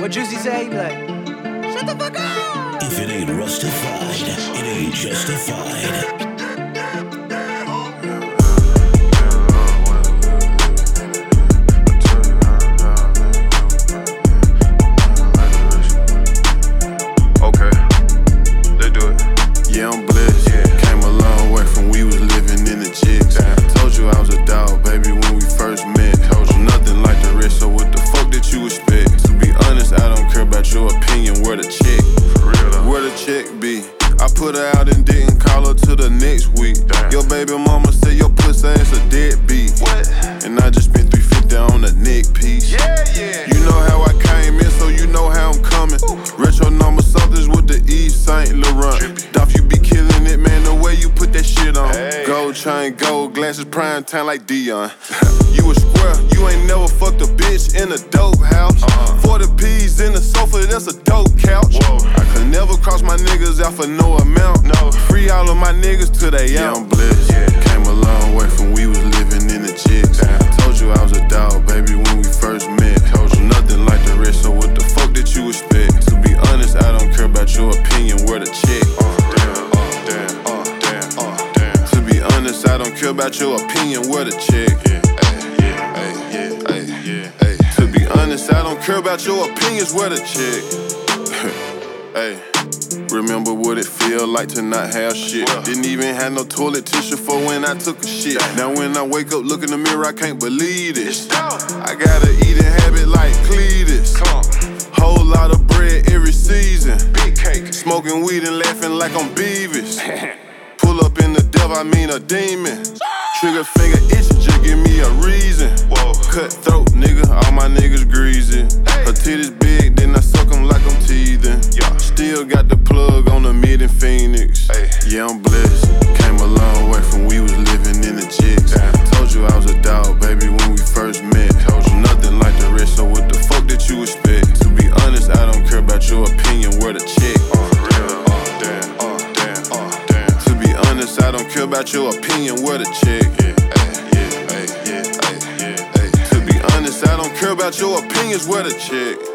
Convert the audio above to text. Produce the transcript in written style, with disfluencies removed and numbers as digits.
What Juicy say? He be like, shut the fuck up! If it ain't rustified, it ain't justified. I put her out and didn't call her till the next week. Damn. Your baby mama said your pussy ass a deadbeat. What? And I just spent $350 on a neck piece. Yeah. You know how I came in, so you know how I'm coming. Ooh. Retro number somethings with the Yves Saint Laurent. Dolph, you be killing it, man, the way you put that shit on. Hey. Gold chain, gold glasses, prime time like Dion. You a square, you ain't never fucked a bitch in a dope house. 40 P's in the sofa, that's a dope couch. Whoa. I could never cross my niggas out for no amount. No. Free all of my niggas till they out. I'm blessed. Yeah. Came a long way from we was living in the chicks. Told you I was a dog, baby, when we first met. Told you nothing like the rest, so what the fuck did you expect? To be honest, I don't care about your opinion, where the check. To be honest, I don't care about your opinion, where the check. To be honest, I don't care about your opinions, where the check. Hey. Remember what it feel like to not have shit. Didn't even have no toilet tissue for when I took a shit. Now when I wake up, look in the mirror, I can't believe this. I got a eating habit like Cletus. Whole lot of bread every season. Big cake. Smoking weed and laughing like I'm Beavis. Pull up in the devil, I mean a demon. Trigger finger itching, just give me a reason. Cutthroat, nigga, all my niggas greasy. Her titties big, then I suck them like I'm teething. Still got the plug on the mid in Phoenix. Yeah, I'm blessed. Came a long way from we was living in the chicks. Told you I was a dog, baby, when we first met. Told you nothing like the rest, so what the fuck did you expect? To be honest, I don't care about your opinion, where the check. To be honest, I don't care about your opinion, where the check. To be honest, I don't care about your opinions, where the check.